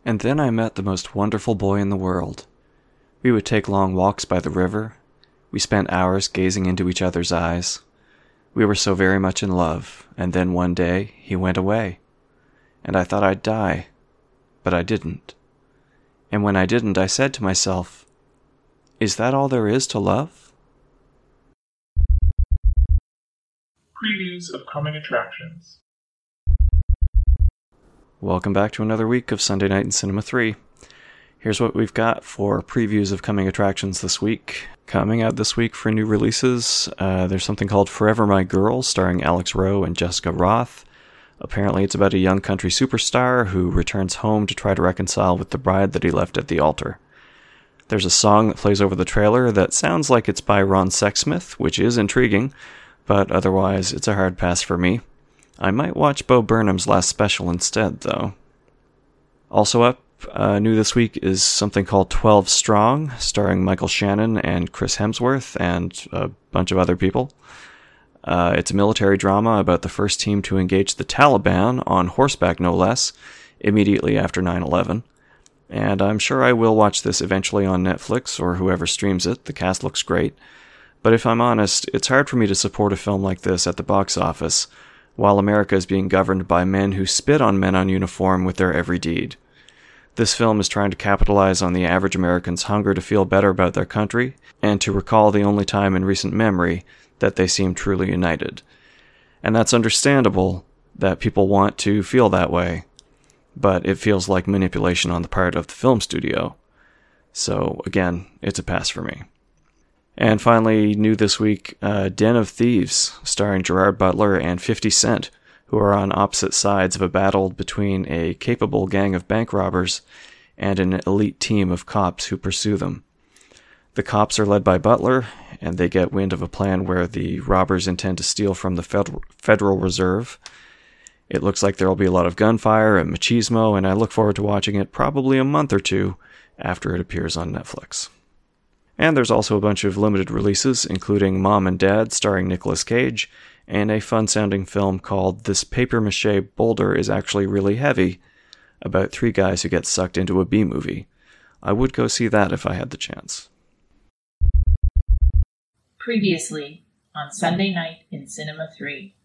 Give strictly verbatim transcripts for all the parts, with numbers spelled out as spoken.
And then I met the most wonderful boy in the world. We would take long walks by the river. We spent hours gazing into each other's eyes. We were so very much in love, and then one day he went away. And I thought I'd die, but I didn't. And when I didn't, I said to myself, is that all there is to love? Previews of coming attractions. Welcome back to another week of Sunday Night in Cinema three. Here's what we've got for previews of coming attractions this week. Coming out this week for new releases, uh, there's something called Forever My Girl, starring Alex Rowe and Jessica Roth. Apparently it's about a young country superstar who returns home to try to reconcile with the bride that he left at the altar. There's a song that plays over the trailer that sounds like it's by Ron Sexsmith, which is intriguing, but otherwise it's a hard pass for me. I might watch Bo Burnham's last special instead, though. Also up, uh, new this week is something called twelve Strong, starring Michael Shannon and Chris Hemsworth and a bunch of other people. Uh, it's a military drama about the first team to engage the Taliban, on horseback no less, immediately after nine eleven. And I'm sure I will watch this eventually on Netflix or whoever streams it. The cast looks great. But if I'm honest, it's hard for me to support a film like this at the box office, while America is being governed by men who spit on men on uniform with their every deed. This film is trying to capitalize on the average American's hunger to feel better about their country, and to recall the only time in recent memory that they seem truly united. And that's understandable that people want to feel that way, but it feels like manipulation on the part of the film studio. So, again, it's a pass for me. And finally, new this week, uh, Den of Thieves, starring Gerard Butler and fifty Cent, who are on opposite sides of a battle between a capable gang of bank robbers and an elite team of cops who pursue them. The cops are led by Butler, and they get wind of a plan where the robbers intend to steal from the Federal Federal Reserve. It looks like there will be a lot of gunfire and machismo, and I look forward to watching it probably a month or two after it appears on Netflix. And there's also a bunch of limited releases, including Mom and Dad, starring Nicolas Cage, and a fun-sounding film called This Papier-Mâché Boulder is Actually Really Heavy, about three guys who get sucked into a B-movie. I would go see that if I had the chance. Previously on Sunday Night in Cinema three.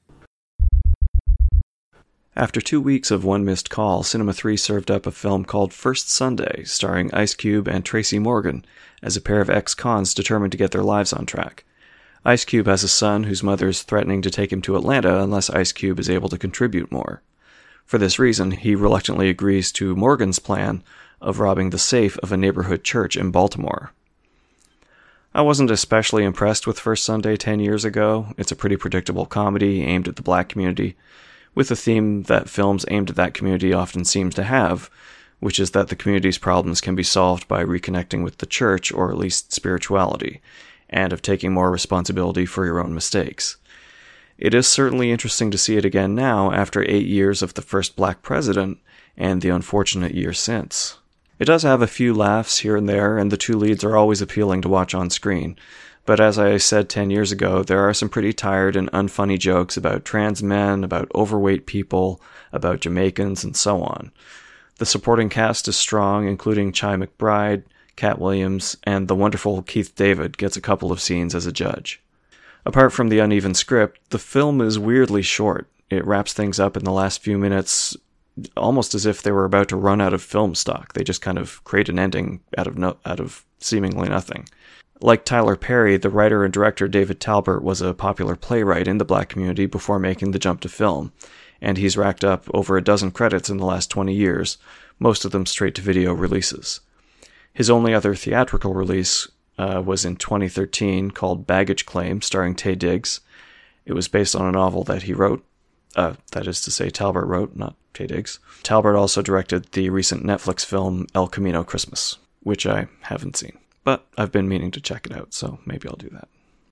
After two weeks of One Missed Call, Cinema three served up a film called First Sunday, starring Ice Cube and Tracy Morgan, as a pair of ex-cons determined to get their lives on track. Ice Cube has a son whose mother is threatening to take him to Atlanta unless Ice Cube is able to contribute more. For this reason, he reluctantly agrees to Morgan's plan of robbing the safe of a neighborhood church in Baltimore. I wasn't especially impressed with First Sunday ten years ago. It's a pretty predictable comedy aimed at the black community, with a theme that films aimed at that community often seem to have, which is that the community's problems can be solved by reconnecting with the church, or at least spirituality, and of taking more responsibility for your own mistakes. It is certainly interesting to see it again now, after eight years of the first black president, and the unfortunate year since. It does have a few laughs here and there, and the two leads are always appealing to watch on screen. But as I said ten years ago, there are some pretty tired and unfunny jokes about trans men, about overweight people, about Jamaicans, and so on. The supporting cast is strong, including Chi McBride, Cat Williams, and the wonderful Keith David gets a couple of scenes as a judge. Apart from the uneven script, the film is weirdly short. It wraps things up in the last few minutes, almost as if they were about to run out of film stock. They just kind of create an ending out of no, out of seemingly nothing. Like Tyler Perry, the writer and director David Talbert was a popular playwright in the black community before making the jump to film, and he's racked up over a dozen credits in the last twenty years, most of them straight-to-video releases. His only other theatrical release uh, was in twenty thirteen, called Baggage Claim, starring Taye Diggs. It was based on a novel that he wrote, uh, that is to say Talbert wrote, not Taye Diggs. Talbert also directed the recent Netflix film El Camino Christmas, which I haven't seen. But I've been meaning to check it out, so maybe I'll do that.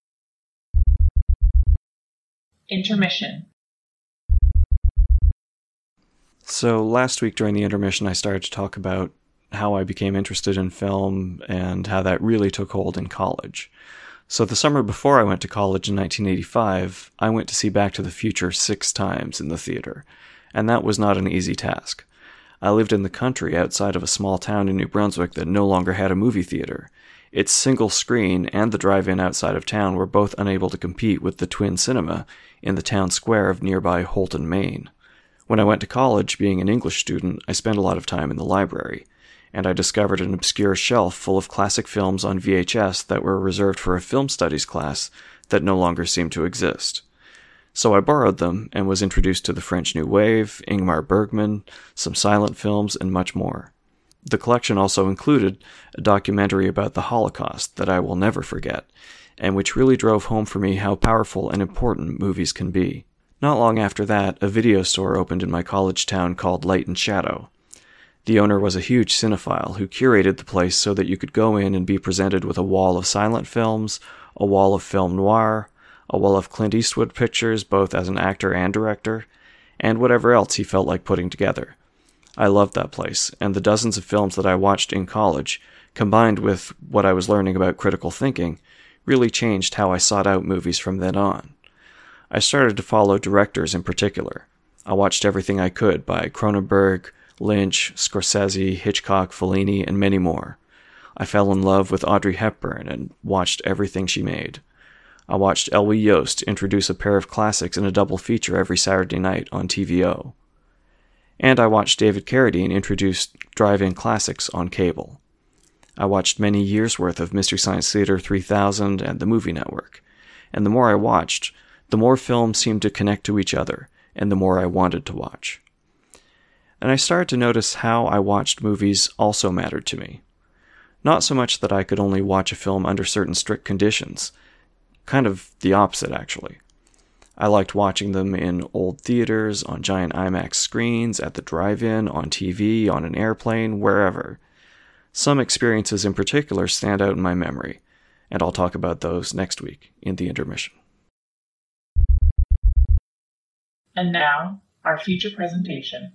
Intermission. So last week during the intermission, I started to talk about how I became interested in film and how that really took hold in college. So the summer before I went to college in nineteen eighty-five, I went to see Back to the Future six times in the theater, and that was not an easy task. I lived in the country outside of a small town in New Brunswick that no longer had a movie theater. Its single screen and the drive-in outside of town were both unable to compete with the Twin Cinema in the town square of nearby Holton, Maine. When I went to college, being an English student, I spent a lot of time in the library, and I discovered an obscure shelf full of classic films on V H S that were reserved for a film studies class that no longer seemed to exist. So I borrowed them and was introduced to the French New Wave, Ingmar Bergman, some silent films, and much more. The collection also included a documentary about the Holocaust that I will never forget, and which really drove home for me how powerful and important movies can be. Not long after that, a video store opened in my college town called Light and Shadow. The owner was a huge cinephile who curated the place so that you could go in and be presented with a wall of silent films, a wall of film noir, a wall of Clint Eastwood pictures both as an actor and director, and whatever else he felt like putting together. I loved that place, and the dozens of films that I watched in college, combined with what I was learning about critical thinking, really changed how I sought out movies from then on. I started to follow directors in particular. I watched everything I could by Cronenberg, Lynch, Scorsese, Hitchcock, Fellini, and many more. I fell in love with Audrey Hepburn and watched everything she made. I watched Elwy Yost introduce a pair of classics in a double feature every Saturday night on T V O. And I watched David Carradine introduce drive-in classics on cable. I watched many years' worth of Mystery Science Theater three thousand and the Movie Network, and the more I watched, the more films seemed to connect to each other, and the more I wanted to watch. And I started to notice how I watched movies also mattered to me. Not so much that I could only watch a film under certain strict conditions. Kind of the opposite, actually. I liked watching them in old theaters, on giant IMAX screens, at the drive-in, on T V, on an airplane, wherever. Some experiences in particular stand out in my memory, and I'll talk about those next week in the intermission. And now, our feature presentation.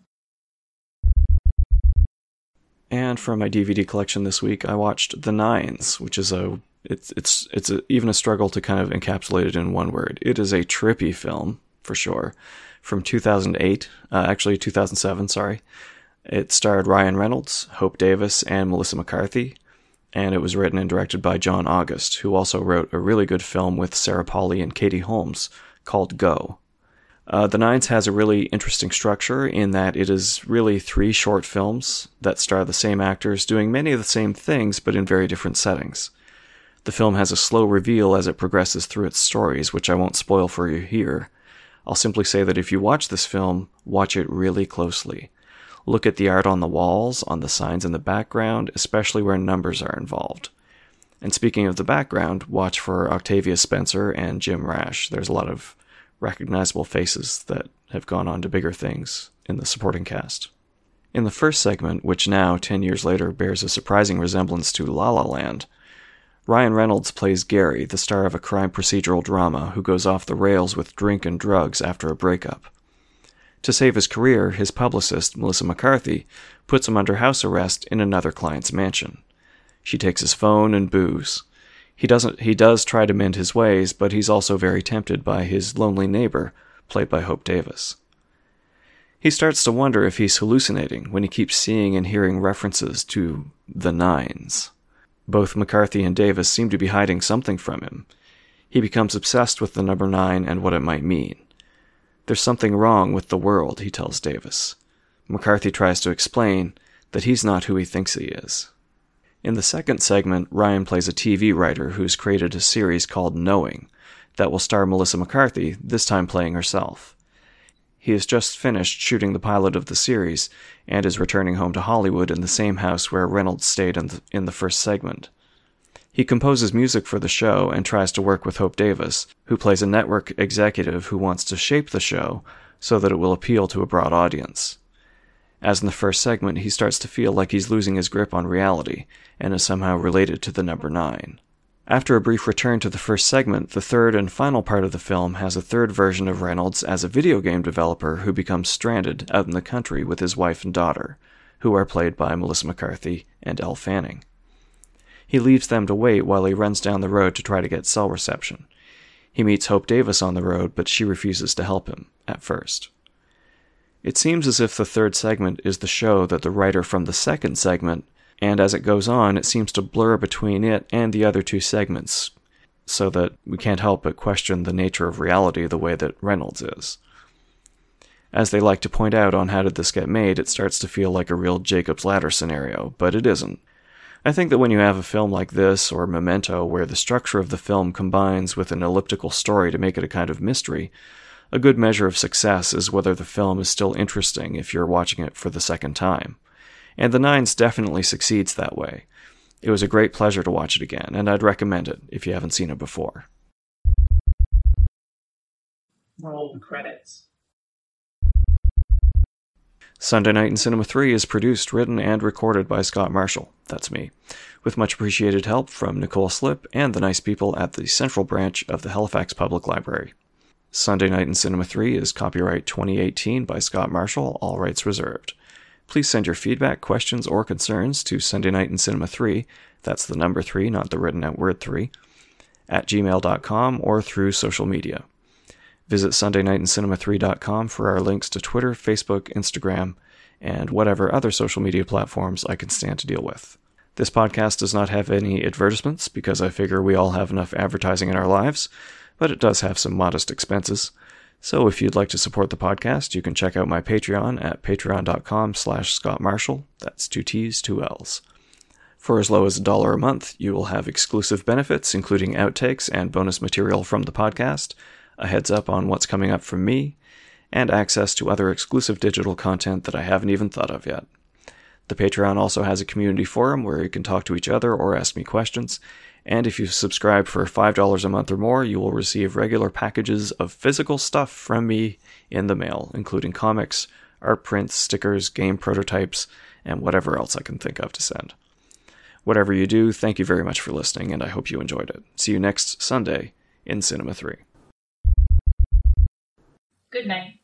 And from my D V D collection this week, I watched The Nines, which is a it's it's it's a, even a struggle to kind of encapsulate it in one word. It is a trippy film for sure, from two thousand eight, uh, actually two thousand seven. Sorry, it starred Ryan Reynolds, Hope Davis, and Melissa McCarthy, and it was written and directed by John August, who also wrote a really good film with Sarah Polley and Katie Holmes called Go. Uh, The Nines has a really interesting structure in that it is really three short films that star the same actors doing many of the same things but in very different settings. The film has a slow reveal as it progresses through its stories, which I won't spoil for you here. I'll simply say that if you watch this film, watch it really closely. Look at the art on the walls, on the signs in the background, especially where numbers are involved. And speaking of the background, watch for Octavia Spencer and Jim Rash. There's a lot of recognizable faces that have gone on to bigger things in the supporting cast. In the first segment, which now, ten years later, bears a surprising resemblance to La La Land, Ryan Reynolds plays Gary, the star of a crime procedural drama who goes off the rails with drink and drugs after a breakup. To save his career, his publicist, Melissa McCarthy, puts him under house arrest in another client's mansion. She takes his phone and booze. He doesn't. He does try to mend his ways, but he's also very tempted by his lonely neighbor, played by Hope Davis. He starts to wonder if he's hallucinating when he keeps seeing and hearing references to the Nines. Both McCarthy and Davis seem to be hiding something from him. He becomes obsessed with the number nine and what it might mean. There's something wrong with the world, he tells Davis. McCarthy tries to explain that he's not who he thinks he is. In the second segment, Ryan plays a T V writer who's created a series called Knowing that will star Melissa McCarthy, this time playing herself. He has just finished shooting the pilot of the series and is returning home to Hollywood in the same house where Reynolds stayed in the, in the first segment. He composes music for the show and tries to work with Hope Davis, who plays a network executive who wants to shape the show so that it will appeal to a broad audience. As in the first segment, he starts to feel like he's losing his grip on reality and is somehow related to the number nine. After a brief return to the first segment, the third and final part of the film has a third version of Reynolds as a video game developer who becomes stranded out in the country with his wife and daughter, who are played by Melissa McCarthy and Elle Fanning. He leaves them to wait while he runs down the road to try to get cell reception. He meets Hope Davis on the road, but she refuses to help him, at first. It seems as if the third segment is the show that the writer from the second segment, and as it goes on, it seems to blur between it and the other two segments, so that we can't help but question the nature of reality the way that Reynolds is. As they like to point out on How Did This Get Made, it starts to feel like a real Jacob's Ladder scenario, but it isn't. I think that when you have a film like this, or Memento, where the structure of the film combines with an elliptical story to make it a kind of mystery, a good measure of success is whether the film is still interesting if you're watching it for the second time. And The Nines definitely succeeds that way. It was a great pleasure to watch it again, and I'd recommend it if you haven't seen it before. Roll the credits. Sunday Night in Cinema three is produced, written, and recorded by Scott Marshall, that's me, with much appreciated help from Nicole Slip and the nice people at the Central Branch of the Halifax Public Library. Sunday Night in Cinema three is copyright twenty eighteen by Scott Marshall, all rights reserved. Please send your feedback, questions, or concerns to Sunday Night in Cinema three, that's the number three, not the written out word three, at gmail dot com or through social media. Visit sunday night in cinema three dot com for our links to Twitter, Facebook, Instagram, and whatever other social media platforms I can stand to deal with. This podcast does not have any advertisements because I figure we all have enough advertising in our lives, but it does have some modest expenses. So if you'd like to support the podcast, you can check out my Patreon at patreon dot com slash Scott Marshall. That's two T's, two L's. For as low as a dollar a month, you will have exclusive benefits, including outtakes and bonus material from the podcast, a heads up on what's coming up from me, and access to other exclusive digital content that I haven't even thought of yet. The Patreon also has a community forum where you can talk to each other or ask me questions, and if you subscribe for five dollars a month or more, you will receive regular packages of physical stuff from me in the mail, including comics, art prints, stickers, game prototypes, and whatever else I can think of to send. Whatever you do, thank you very much for listening, and I hope you enjoyed it. See you next Sunday in Cinema three. Good night.